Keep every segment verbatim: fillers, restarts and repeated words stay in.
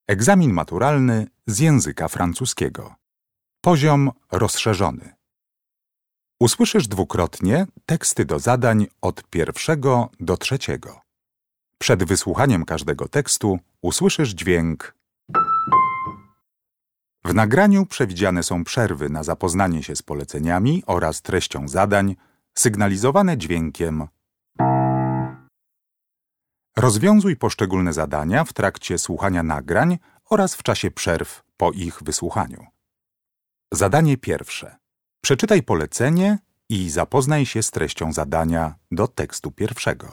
Egzamin maturalny z języka francuskiego. Poziom rozszerzony. Usłyszysz dwukrotnie teksty do zadań od pierwszego do trzeciego. Przed wysłuchaniem każdego tekstu usłyszysz dźwięk. W nagraniu przewidziane są przerwy na zapoznanie się z poleceniami oraz treścią zadań, sygnalizowane dźwiękiem. Rozwiązuj poszczególne zadania w trakcie słuchania nagrań oraz w czasie przerw po ich wysłuchaniu. Zadanie pierwsze. Przeczytaj polecenie i zapoznaj się z treścią zadania do tekstu pierwszego.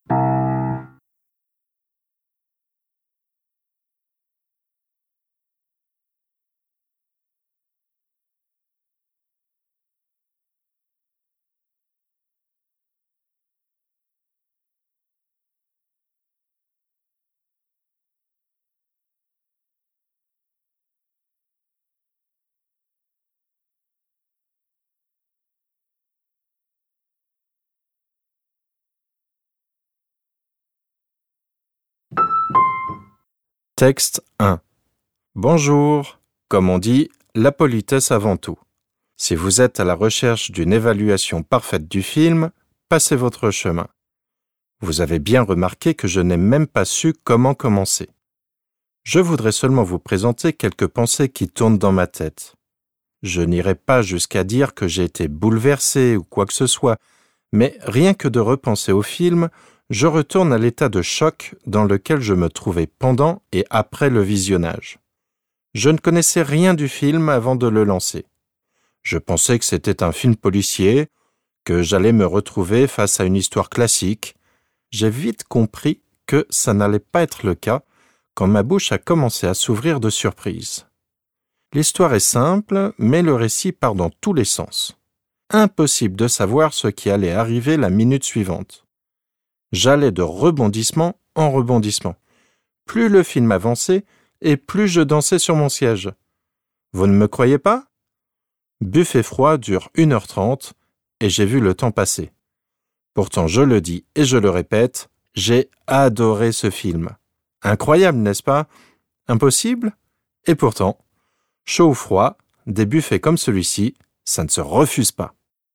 Texte un. Bonjour. Comme on dit, la politesse avant tout. Si vous êtes à la recherche d'une évaluation parfaite du film, passez votre chemin. Vous avez bien remarqué que je n'ai même pas su comment commencer. Je voudrais seulement vous présenter quelques pensées qui tournent dans ma tête. Je n'irai pas jusqu'à dire que j'ai été bouleversé ou quoi que ce soit, mais rien que de repenser au film, je retourne à l'état de choc dans lequel je me trouvais pendant et après le visionnage. Je ne connaissais rien du film avant de le lancer. Je pensais que c'était un film policier, que j'allais me retrouver face à une histoire classique. J'ai vite compris que ça n'allait pas être le cas quand ma bouche a commencé à s'ouvrir de surprise. L'histoire est simple, mais le récit part dans tous les sens. Impossible de savoir ce qui allait arriver la minute suivante. J'allais de rebondissement en rebondissement. Plus le film avançait, et plus je dansais sur mon siège. Vous ne me croyez pas? Buffet froid dure une heure trente, et j'ai vu le temps passer. Pourtant, je le dis et je le répète, j'ai adoré ce film. Incroyable, n'est-ce pas? Impossible? Et pourtant, chaud ou froid, des buffets comme celui-ci, ça ne se refuse pas.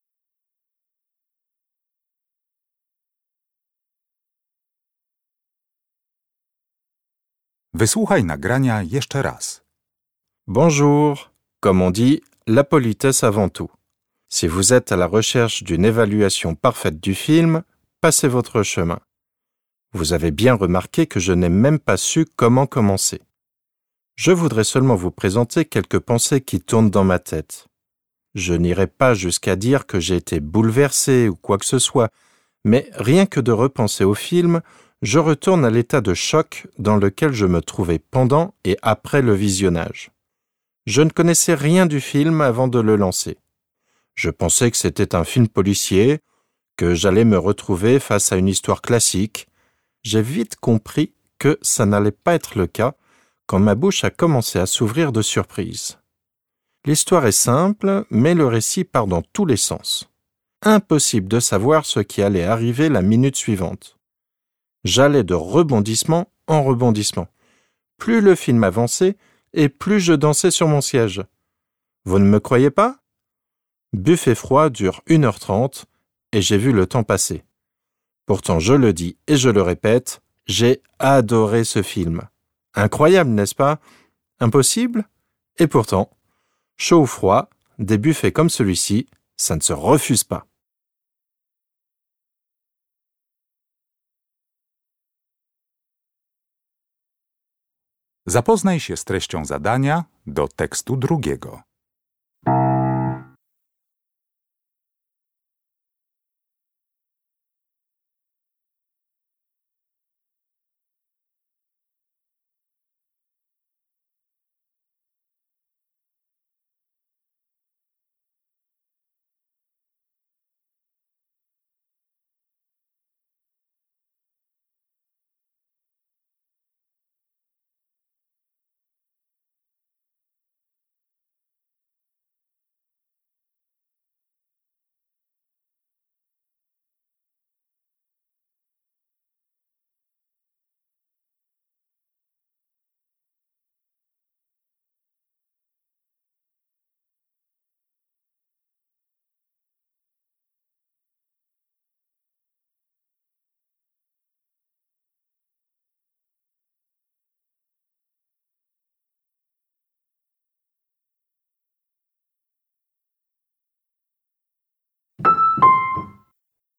Wysłuchaj nagrania jeszcze raz. Bonjour. Comme on dit, la politesse avant tout. Si vous êtes à la recherche d'une évaluation parfaite du film, passez votre chemin. Vous avez bien remarqué que je n'ai même pas su comment commencer. Je voudrais seulement vous présenter quelques pensées qui tournent dans ma tête. Je n'irai pas jusqu'à dire que j'ai été bouleversé ou quoi que ce soit, mais rien que de repenser au film, je retourne à l'état de choc dans lequel je me trouvais pendant et après le visionnage. Je ne connaissais rien du film avant de le lancer. Je pensais que c'était un film policier, que j'allais me retrouver face à une histoire classique. J'ai vite compris que ça n'allait pas être le cas quand ma bouche a commencé à s'ouvrir de surprise. L'histoire est simple, mais le récit part dans tous les sens. Impossible de savoir ce qui allait arriver la minute suivante. J'allais de rebondissement en rebondissement. Plus le film avançait, et plus je dansais sur mon siège. Vous ne me croyez pas? Buffet froid dure une heure trente, et j'ai vu le temps passer. Pourtant, je le dis et je le répète, j'ai adoré ce film. Incroyable, n'est-ce pas? Impossible? Et pourtant, chaud ou froid, des buffets comme celui-ci, ça ne se refuse pas. Zapoznaj się z treścią zadania do tekstu drugiego.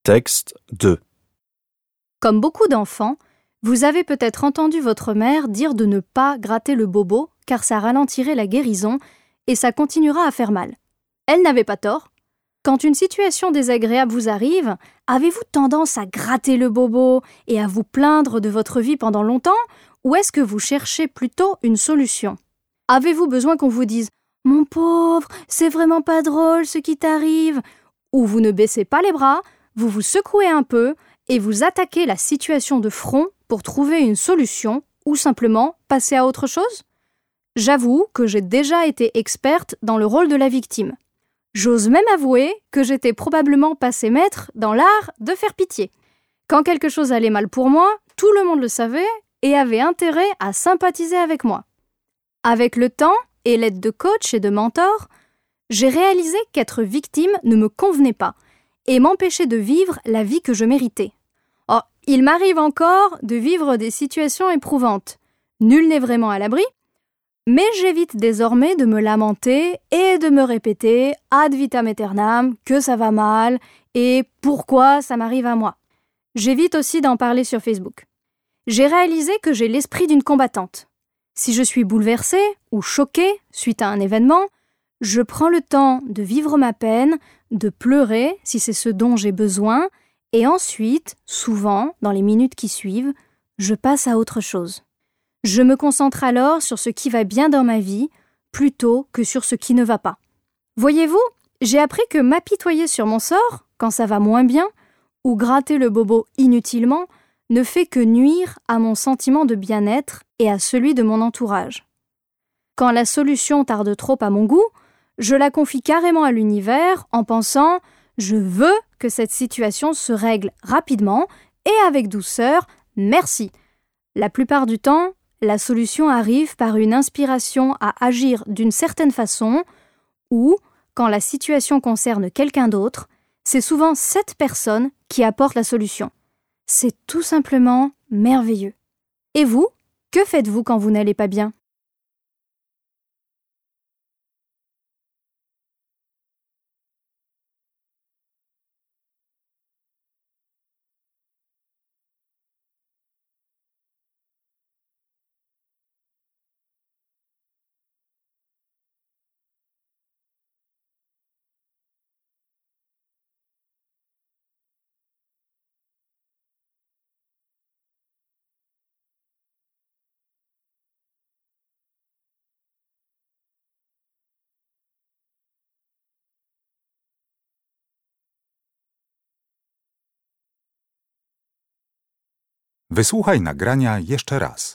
Texte deux. Comme beaucoup d'enfants, vous avez peut-être entendu votre mère dire de ne pas gratter le bobo car ça ralentirait la guérison et ça continuera à faire mal. Elle n'avait pas tort. Quand une situation désagréable vous arrive, avez-vous tendance à gratter le bobo et à vous plaindre de votre vie pendant longtemps ou est-ce que vous cherchez plutôt une solution? Avez-vous besoin qu'on vous dise « Mon pauvre, c'est vraiment pas drôle ce qui t'arrive » ou vous ne baissez pas les bras, vous vous secouez un peu et vous attaquez la situation de front pour trouver une solution ou simplement passer à autre chose? J'avoue que j'ai déjà été experte dans le rôle de la victime. J'ose même avouer que j'étais probablement passée maître dans l'art de faire pitié. Quand quelque chose allait mal pour moi, tout le monde le savait et avait intérêt à sympathiser avec moi. Avec le temps et l'aide de coach et de mentors, j'ai réalisé qu'être victime ne me convenait pas et m'empêchait de vivre la vie que je méritais. Oh, il m'arrive encore de vivre des situations éprouvantes. Nul n'est vraiment à l'abri, mais j'évite désormais de me lamenter et de me répéter ad vitam aeternam que ça va mal et pourquoi ça m'arrive à moi. J'évite aussi d'en parler sur Facebook. J'ai réalisé que j'ai l'esprit d'une combattante. Si je suis bouleversée ou choquée suite à un événement, je prends le temps de vivre ma peine, de pleurer si c'est ce dont j'ai besoin, et ensuite, souvent, dans les minutes qui suivent, je passe à autre chose. Je me concentre alors sur ce qui va bien dans ma vie, plutôt que sur ce qui ne va pas. Voyez-vous, j'ai appris que m'apitoyer sur mon sort, quand ça va moins bien, ou gratter le bobo inutilement, ne fait que nuire à mon sentiment de bien-être et à celui de mon entourage. Quand la solution tarde trop à mon goût, je la confie carrément à l'univers en pensant « je veux que cette situation se règle rapidement et avec douceur, merci ». La plupart du temps, la solution arrive par une inspiration à agir d'une certaine façon ou, quand la situation concerne quelqu'un d'autre, c'est souvent cette personne qui apporte la solution. C'est tout simplement merveilleux. Et vous, que faites-vous quand vous n'allez pas bien ? Wysłuchaj nagrania jeszcze raz.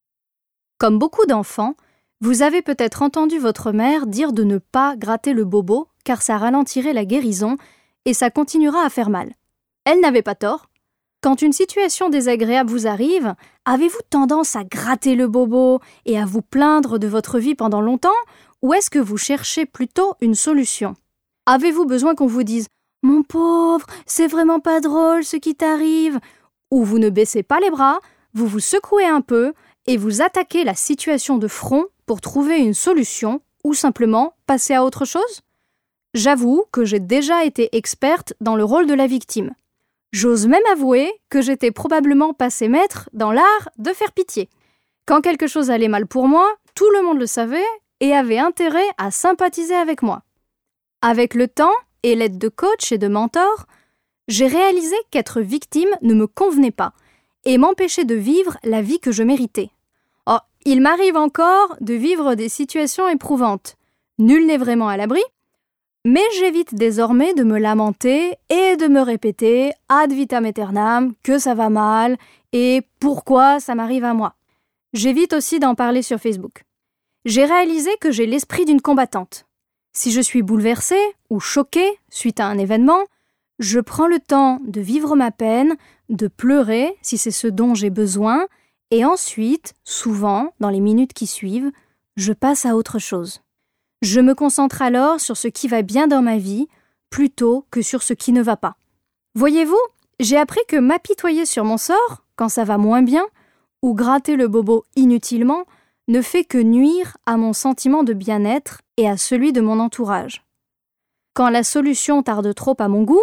Comme beaucoup d'enfants, vous avez peut-être entendu votre mère dire de ne pas gratter le bobo car ça ralentirait la guérison et ça continuera à faire mal. Elle n'avait pas tort. Quand une situation désagréable vous arrive, avez-vous tendance à gratter le bobo et à vous plaindre de votre vie pendant longtemps ou est-ce que vous cherchez plutôt une solution? Avez-vous besoin qu'on vous dise « Mon pauvre, c'est vraiment pas drôle ce qui t'arrive » ou vous ne baissez pas les bras, vous vous secouez un peu et vous attaquez la situation de front pour trouver une solution ou simplement passer à autre chose? J'avoue que j'ai déjà été experte dans le rôle de la victime. J'ose même avouer que j'étais probablement passée maître dans l'art de faire pitié. Quand quelque chose allait mal pour moi, tout le monde le savait et avait intérêt à sympathiser avec moi. Avec le temps et l'aide de coach et de mentors, j'ai réalisé qu'être victime ne me convenait pas et m'empêchait de vivre la vie que je méritais. Oh, il m'arrive encore de vivre des situations éprouvantes. Nul n'est vraiment à l'abri, mais j'évite désormais de me lamenter et de me répéter ad vitam aeternam que ça va mal et pourquoi ça m'arrive à moi. J'évite aussi d'en parler sur Facebook. J'ai réalisé que j'ai l'esprit d'une combattante. Si je suis bouleversée ou choquée suite à un événement, je prends le temps de vivre ma peine, de pleurer si c'est ce dont j'ai besoin, et ensuite, souvent, dans les minutes qui suivent, je passe à autre chose. Je me concentre alors sur ce qui va bien dans ma vie, plutôt que sur ce qui ne va pas. Voyez-vous, j'ai appris que m'apitoyer sur mon sort, quand ça va moins bien, ou gratter le bobo inutilement, ne fait que nuire à mon sentiment de bien-être et à celui de mon entourage. Quand la solution tarde trop à mon goût,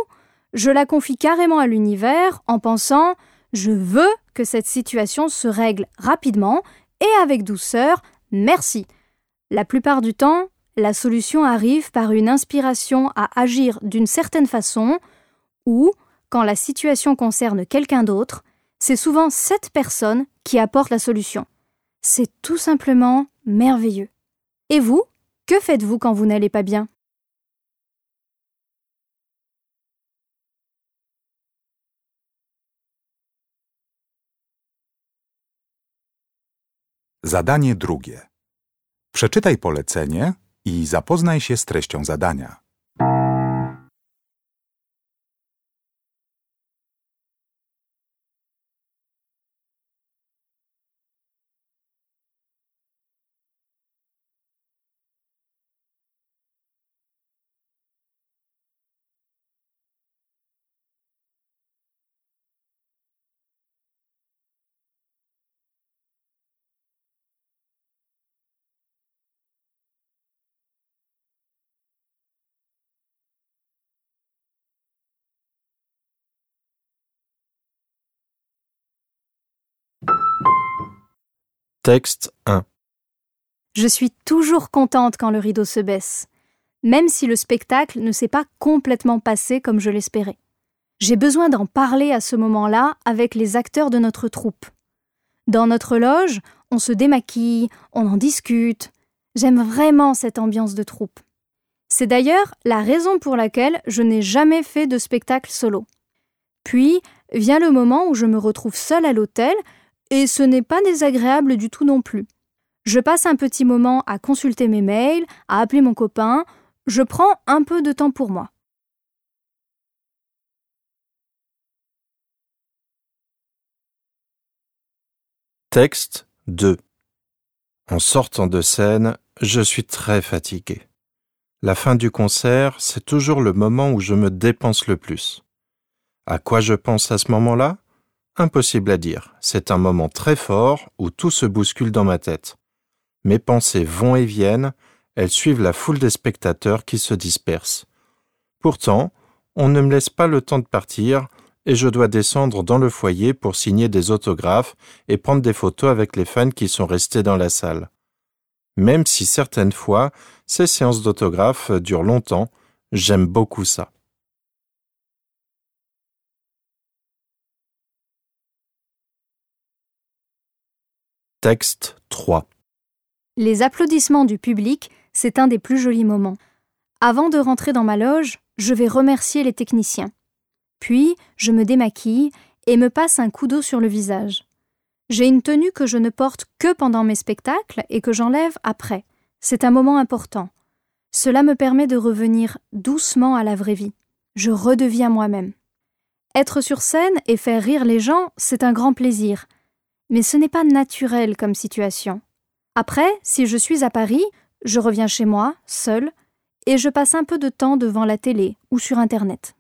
Je la confie carrément à l'univers en pensant « Je veux que cette situation se règle rapidement et avec douceur, merci ». La plupart du temps, la solution arrive par une inspiration à agir d'une certaine façon ou, quand la situation concerne quelqu'un d'autre, c'est souvent cette personne qui apporte la solution. C'est tout simplement merveilleux. Et vous, que faites-vous quand vous n'allez pas bien ? Zadanie drugie. Przeczytaj polecenie i zapoznaj się z treścią zadania. Texte un. Je suis toujours contente quand le rideau se baisse, même si le spectacle ne s'est pas complètement passé comme je l'espérais. J'ai besoin d'en parler à ce moment-là avec les acteurs de notre troupe. Dans notre loge, on se démaquille, on en discute. J'aime vraiment cette ambiance de troupe. C'est d'ailleurs la raison pour laquelle je n'ai jamais fait de spectacle solo. Puis vient le moment où je me retrouve seule à l'hôtel, et ce n'est pas désagréable du tout non plus. Je passe un petit moment à consulter mes mails, à appeler mon copain. Je prends un peu de temps pour moi. Texte deux. En sortant de scène, je suis très fatigué. La fin du concert, c'est toujours le moment où je me dépense le plus. À quoi je pense à ce moment-là ? Impossible à dire. C'est un moment très fort où tout se bouscule dans ma tête. Mes pensées vont et viennent, elles suivent la foule des spectateurs qui se dispersent. Pourtant, on ne me laisse pas le temps de partir et je dois descendre dans le foyer pour signer des autographes et prendre des photos avec les fans qui sont restés dans la salle. Même si certaines fois, ces séances d'autographes durent longtemps, j'aime beaucoup ça. Texte trois. Les applaudissements du public, c'est un des plus jolis moments. Avant de rentrer dans ma loge, je vais remercier les techniciens. Puis, je me démaquille et me passe un coup d'eau sur le visage. J'ai une tenue que je ne porte que pendant mes spectacles et que j'enlève après. C'est un moment important. Cela me permet de revenir doucement à la vraie vie. Je redeviens moi-même. Être sur scène et faire rire les gens, c'est un grand plaisir. Mais ce n'est pas naturel comme situation. Après, si je suis à Paris, je reviens chez moi, seule, et je passe un peu de temps devant la télé ou sur Internet.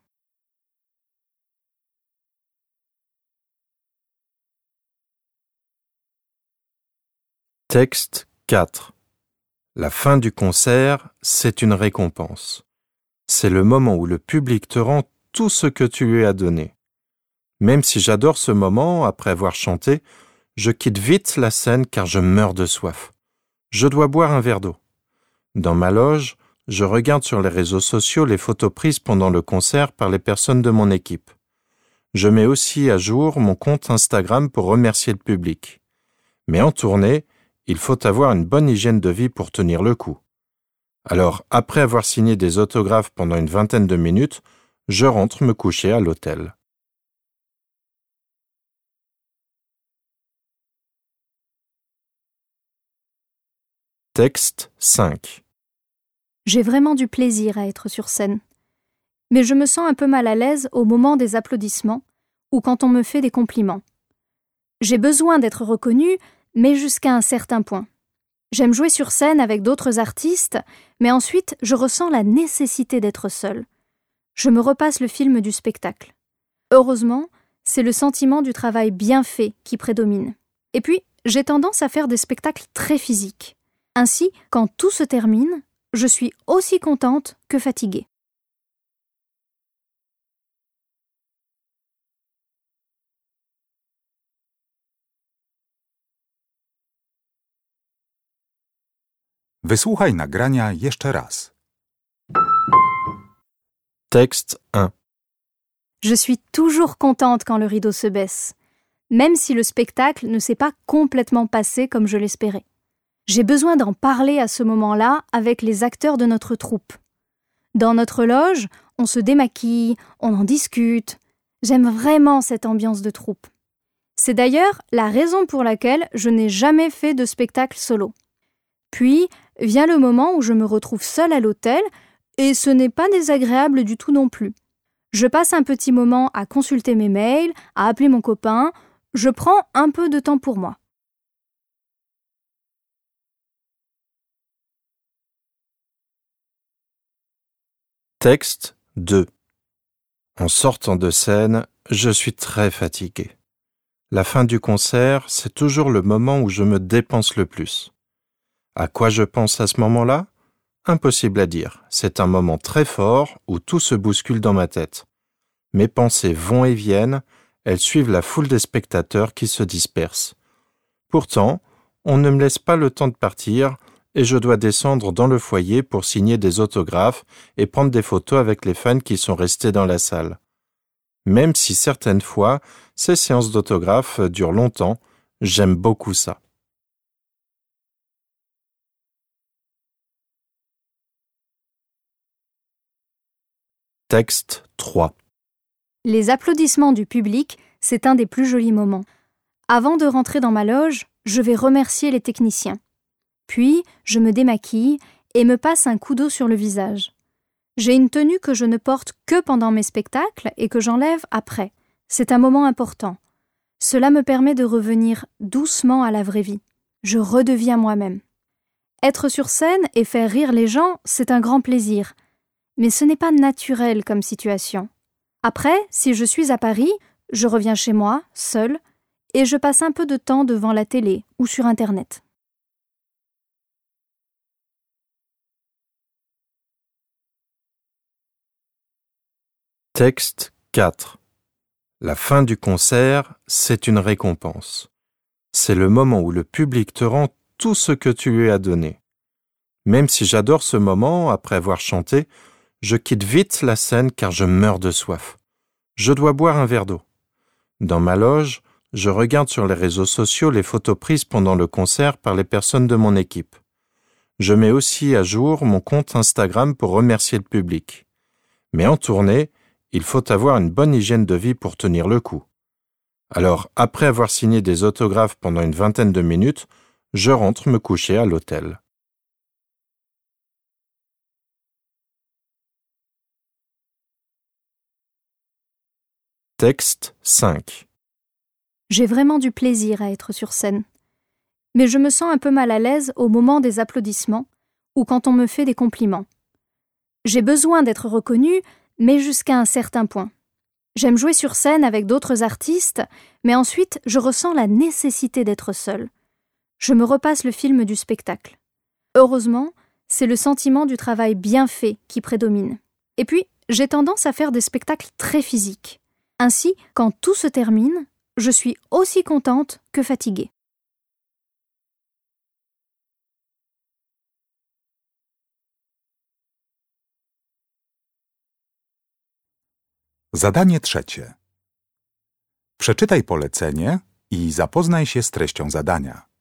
Texte quatre. La fin du concert, c'est une récompense. C'est le moment où le public te rend tout ce que tu lui as donné. Même si j'adore ce moment, après avoir chanté, je quitte vite la scène car je meurs de soif. Je dois boire un verre d'eau. Dans ma loge, je regarde sur les réseaux sociaux les photos prises pendant le concert par les personnes de mon équipe. Je mets aussi à jour mon compte Instagram pour remercier le public. Mais en tournée, il faut avoir une bonne hygiène de vie pour tenir le coup. Alors, après avoir signé des autographes pendant une vingtaine de minutes, je rentre me coucher à l'hôtel. Texte cinq. J'ai vraiment du plaisir à être sur scène. Mais je me sens un peu mal à l'aise au moment des applaudissements ou quand on me fait des compliments. J'ai besoin d'être reconnue, mais jusqu'à un certain point. J'aime jouer sur scène avec d'autres artistes, mais ensuite je ressens la nécessité d'être seule. Je me repasse le film du spectacle. Heureusement, c'est le sentiment du travail bien fait qui prédomine. Et puis, j'ai tendance à faire des spectacles très physiques. Ainsi, quand tout se termine, je suis aussi contente que fatiguée. Wysłuchaj nagrania jeszcze raz. Texte un. Je suis toujours contente quand le rideau se baisse, même si le spectacle ne s'est pas complètement passé comme je l'espérais. J'ai besoin d'en parler à ce moment-là avec les acteurs de notre troupe. Dans notre loge, on se démaquille, on en discute. J'aime vraiment cette ambiance de troupe. C'est d'ailleurs la raison pour laquelle je n'ai jamais fait de spectacle solo. Puis vient le moment où je me retrouve seule à l'hôtel, et ce n'est pas désagréable du tout non plus. Je passe un petit moment à consulter mes mails, à appeler mon copain. Je prends un peu de temps pour moi. Texte deux. En sortant de scène, je suis très fatigué. La fin du concert, c'est toujours le moment où je me dépense le plus. À quoi je pense à ce moment-là ? Impossible à dire. C'est un moment très fort où tout se bouscule dans ma tête. Mes pensées vont et viennent, elles suivent la foule des spectateurs qui se dispersent. Pourtant, on ne me laisse pas le temps de partir et je dois descendre dans le foyer pour signer des autographes et prendre des photos avec les fans qui sont restés dans la salle. Même si certaines fois, ces séances d'autographes durent longtemps, j'aime beaucoup ça. Texte trois. Les applaudissements du public, c'est un des plus jolis moments. Avant de rentrer dans ma loge, je vais remercier les techniciens. Puis, je me démaquille et me passe un coup d'eau sur le visage. J'ai une tenue que je ne porte que pendant mes spectacles et que j'enlève après. C'est un moment important. Cela me permet de revenir doucement à la vraie vie. Je redeviens moi-même. Être sur scène et faire rire les gens, c'est un grand plaisir. Mais ce n'est pas naturel comme situation. Après, si je suis à Paris, je reviens chez moi, seule, et je passe un peu de temps devant la télé ou sur Internet. Texte quatre. La fin du concert, c'est une récompense. C'est le moment où le public te rend tout ce que tu lui as donné. Même si j'adore ce moment, après avoir chanté, je quitte vite la scène car je meurs de soif. Je dois boire un verre d'eau. Dans ma loge, je regarde sur les réseaux sociaux les photos prises pendant le concert par les personnes de mon équipe. Je mets aussi à jour mon compte Instagram pour remercier le public. Mais en tournée, il faut avoir une bonne hygiène de vie pour tenir le coup. Alors, après avoir signé des autographes pendant une vingtaine de minutes, je rentre me coucher à l'hôtel. Texte cinq. J'ai vraiment du plaisir à être sur scène. Mais je me sens un peu mal à l'aise au moment des applaudissements ou quand on me fait des compliments. J'ai besoin d'être reconnue, mais jusqu'à un certain point. J'aime jouer sur scène avec d'autres artistes, mais ensuite je ressens la nécessité d'être seule. Je me repasse le film du spectacle. Heureusement, c'est le sentiment du travail bien fait qui prédomine. Et puis, j'ai tendance à faire des spectacles très physiques. Ainsi, quand tout se termine, je suis aussi contente que fatiguée. Zadanie trzecie. Przeczytaj polecenie i zapoznaj się z treścią zadania.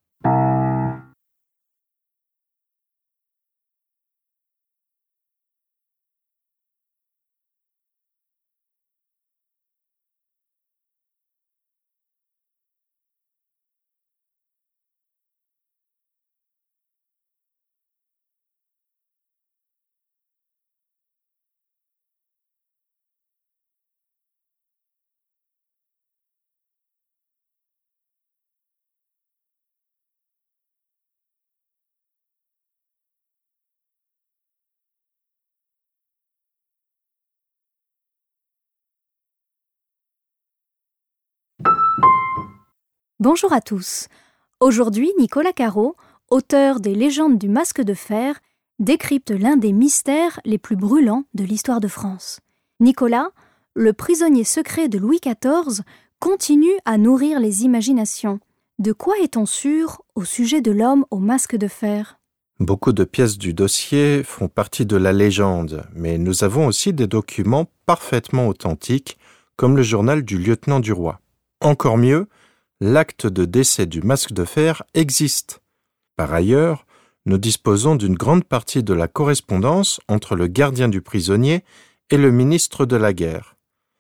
Bonjour à tous. Aujourd'hui, Nicolas Caro, auteur des Légendes du Masque de Fer, décrypte l'un des mystères les plus brûlants de l'histoire de France. Nicolas, le prisonnier secret de Louis quatorze, continue à nourrir les imaginations. De quoi est-on sûr au sujet de l'homme au masque de fer ? Beaucoup de pièces du dossier font partie de la légende, mais nous avons aussi des documents parfaitement authentiques, comme le journal du lieutenant du roi. Encore mieux, l'acte de décès du masque de fer existe. Par ailleurs, nous disposons d'une grande partie de la correspondance entre le gardien du prisonnier et le ministre de la guerre.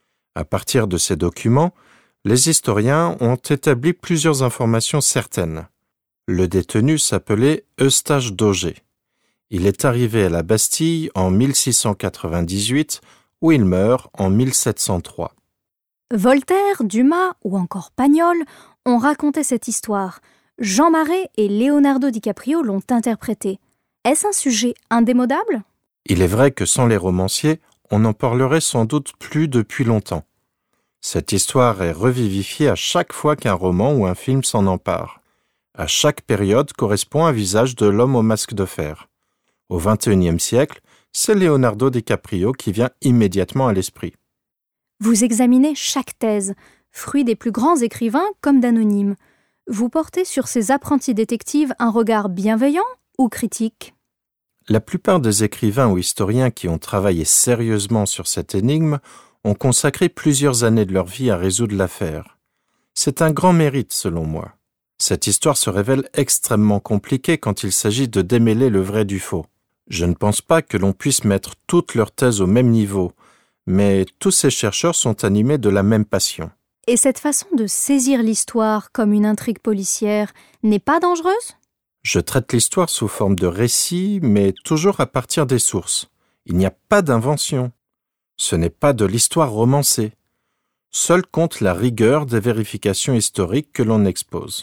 À partir de ces documents, les historiens ont établi plusieurs informations certaines. Le détenu s'appelait Eustache d'Auger. Il est arrivé à la Bastille en mille six cent quatre-vingt-dix-huit, où il meurt en mille sept cent trois. Voltaire, Dumas ou encore Pagnol ont raconté cette histoire. Jean Marais et Leonardo DiCaprio l'ont interprétée. Est-ce un sujet indémodable ? Il est vrai que sans les romanciers, on n'en parlerait sans doute plus depuis longtemps. Cette histoire est revivifiée à chaque fois qu'un roman ou un film s'en empare. À chaque période correspond un visage de l'homme au masque de fer. Au vingt et unième siècle, c'est Leonardo DiCaprio qui vient immédiatement à l'esprit. Vous examinez chaque thèse, fruit des plus grands écrivains comme d'anonymes. Vous portez sur ces apprentis détectives un regard bienveillant ou critique ? La plupart des écrivains ou historiens qui ont travaillé sérieusement sur cette énigme ont consacré plusieurs années de leur vie à résoudre l'affaire. C'est un grand mérite selon moi. Cette histoire se révèle extrêmement compliquée quand il s'agit de démêler le vrai du faux. Je ne pense pas que l'on puisse mettre toutes leurs thèses au même niveau, mais tous ces chercheurs sont animés de la même passion. Et cette façon de saisir l'histoire comme une intrigue policière n'est pas dangereuse ? Je traite l'histoire sous forme de récit, mais toujours à partir des sources. Il n'y a pas d'invention. Ce n'est pas de l'histoire romancée. Seule compte la rigueur des vérifications historiques que l'on expose.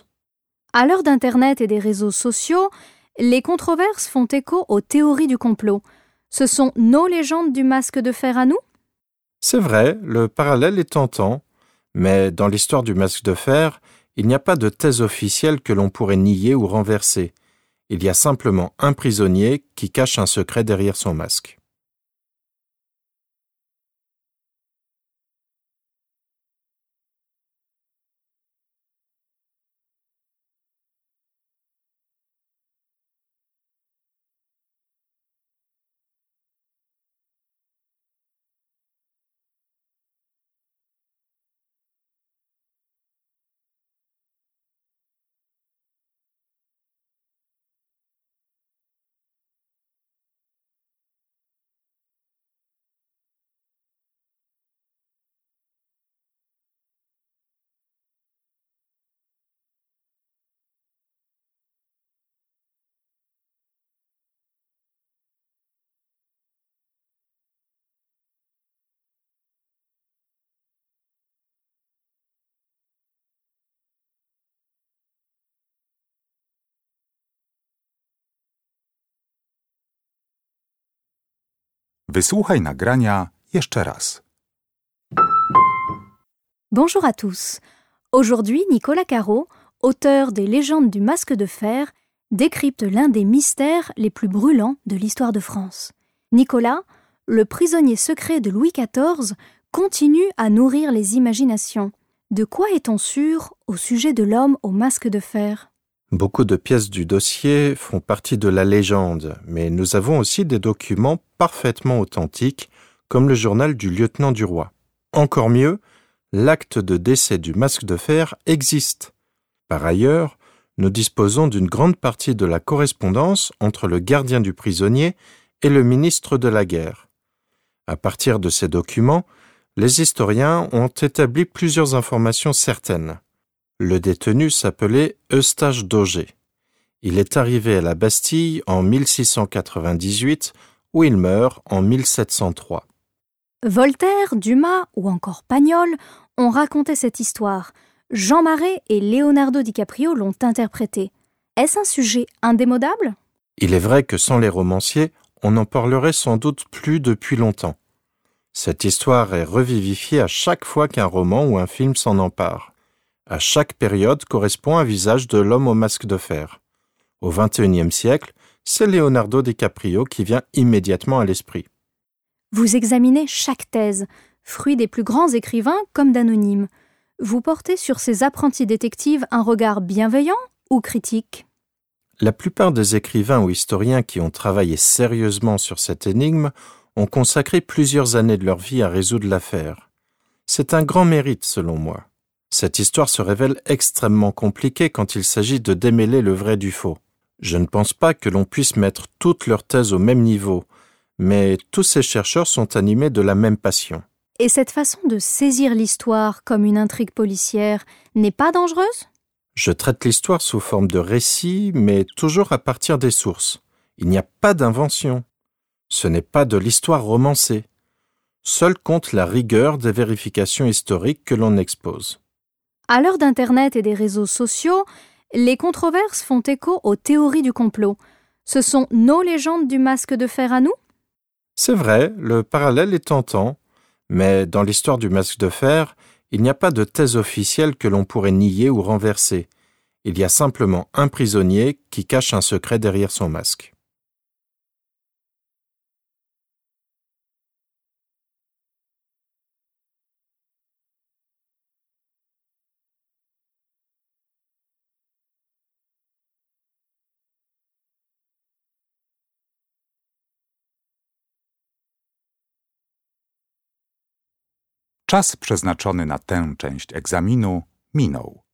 À l'heure d'Internet et des réseaux sociaux, les controverses font écho aux théories du complot. Ce sont nos légendes du masque de fer à nous ? C'est vrai, le parallèle est tentant, mais dans l'histoire du masque de fer, il n'y a pas de thèse officielle que l'on pourrait nier ou renverser. Il y a simplement un prisonnier qui cache un secret derrière son masque. Wysłuchaj nagrania jeszcze raz. Bonjour à tous. Aujourd'hui, Nicolas Caro, auteur des légendes du masque de fer, décrypte l'un des mystères les plus brûlants de l'histoire de France. Nicolas, le prisonnier secret de Louis quatorze, continue à nourrir les imaginations. De quoi est-on sûr au sujet de l'homme au masque de fer ? Beaucoup de pièces du dossier font partie de la légende, mais nous avons aussi des documents parfaitement authentiques, comme le journal du lieutenant du roi. Encore mieux, l'acte de décès du masque de fer existe. Par ailleurs, nous disposons d'une grande partie de la correspondance entre le gardien du prisonnier et le ministre de la guerre. À partir de ces documents, les historiens ont établi plusieurs informations certaines. Le détenu s'appelait Eustache d'Auger. Il est arrivé à la Bastille en mille six cent quatre-vingt-dix-huit, où il meurt en mille sept cent trois. Voltaire, Dumas ou encore Pagnol ont raconté cette histoire. Jean Marais et Leonardo DiCaprio l'ont interprétée. Est-ce un sujet indémodable ? Il est vrai que sans les romanciers, on n'en parlerait sans doute plus depuis longtemps. Cette histoire est revivifiée à chaque fois qu'un roman ou un film s'en empare. À chaque période correspond un visage de l'homme au masque de fer. Au vingt et unième siècle, c'est Leonardo DiCaprio qui vient immédiatement à l'esprit. Vous examinez chaque thèse, fruit des plus grands écrivains comme d'anonymes. Vous portez sur ces apprentis détectives un regard bienveillant ou critique ? La plupart des écrivains ou historiens qui ont travaillé sérieusement sur cette énigme ont consacré plusieurs années de leur vie à résoudre l'affaire. C'est un grand mérite, selon moi. Cette histoire se révèle extrêmement compliquée quand il s'agit de démêler le vrai du faux. Je ne pense pas que l'on puisse mettre toutes leurs thèses au même niveau, mais tous ces chercheurs sont animés de la même passion. Et cette façon de saisir l'histoire comme une intrigue policière n'est pas dangereuse ? Je traite l'histoire sous forme de récit, mais toujours à partir des sources. Il n'y a pas d'invention. Ce n'est pas de l'histoire romancée. Seul compte la rigueur des vérifications historiques que l'on expose. À l'heure d'Internet et des réseaux sociaux, les controverses font écho aux théories du complot. Ce sont nos légendes du masque de fer à nous ? C'est vrai, le parallèle est tentant, mais dans l'histoire du masque de fer, il n'y a pas de thèse officielle que l'on pourrait nier ou renverser. Il y a simplement un prisonnier qui cache un secret derrière son masque. Czas przeznaczony na tę część egzaminu minął.